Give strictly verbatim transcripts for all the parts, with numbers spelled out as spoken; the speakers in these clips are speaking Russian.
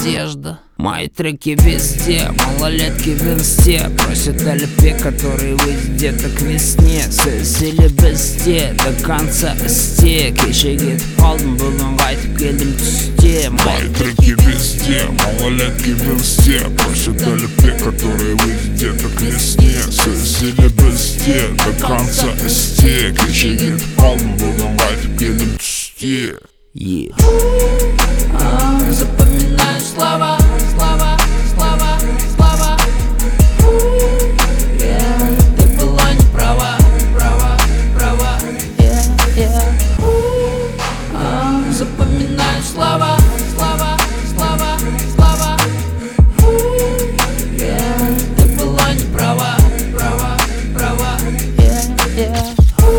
надежда. Мои треки везде, малолетки в инсте просят о любви, который выйдет где-то к весне. Сөз или бізде, до конца істе. Кешегет қалдым, бүгін қайтып келдім түсте. Мои треки везде, малолетки в инсте просят о любви, который выйдет где-то к весне. Сөз или бізде, до конца істе. Кешегет қалдым, бүгін қайтып келдім түсте. Yeah. uh, Запоминаю слова, слова, слова, слова. Yeah. Ты была не права, права, права. Yeah, yeah. uh, Запоминаю слова, слова, слова, слова. Yeah. Ты была не права, права, права. Yeah, yeah.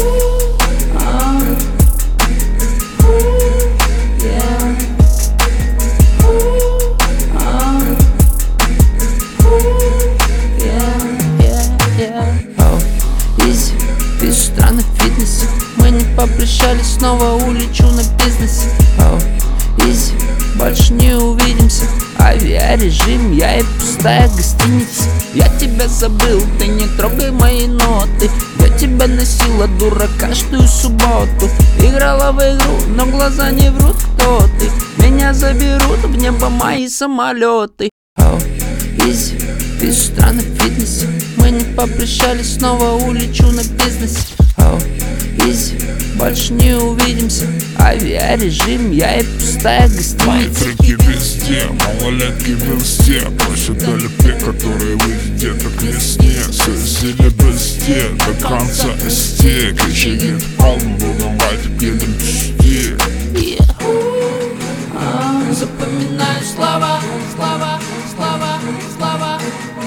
Страны в фитнесе, мы не попрощались, снова улечу на бизнесе. oh, Изи, больше не увидимся. Авиарежим, я и пустая гостиница. Я тебя забыл, ты не трогай мои ноты. Я тебя носила, дура, каждую субботу. Играла в игру, но глаза не врут, кто ты. Меня заберут в небо мои самолеты. oh, Изи, вижу страны в фитнесе, мы не попрощались, снова улечу на бизнесе. oh, Изи, больше не увидимся. Авиарежим, я и пустая гостиница. Мои треки везде, малолетки в инсте просят о любви, который выйдет где-то к весне. Сөз или бізде, до конца істе. Кешегет қалдым, бүгін қайтып келдім түсте. Yeah. uh, Запоминаю слова, слова, слова, слова.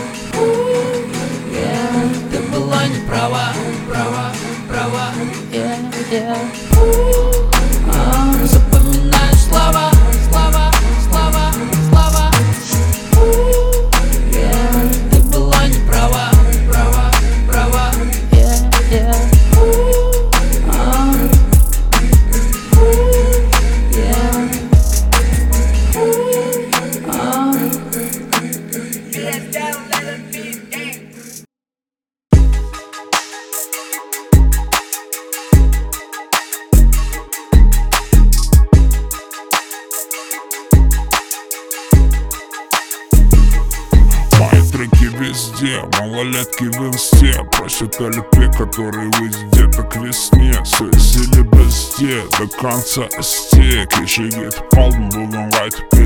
Yeah. Ты была не права, права, права. Yeah, yeah. uh, Запоминаю слова, слова, слова, слова. Yeah. Ты была не права, права, права. Yeah, yeah. uh, yeah. Треки везде, малолетки в инсте просят о любви, который выйдет где-то к весне. Сөз или бізде, до конца істе. Кешегет қалдым, бүгін қайтып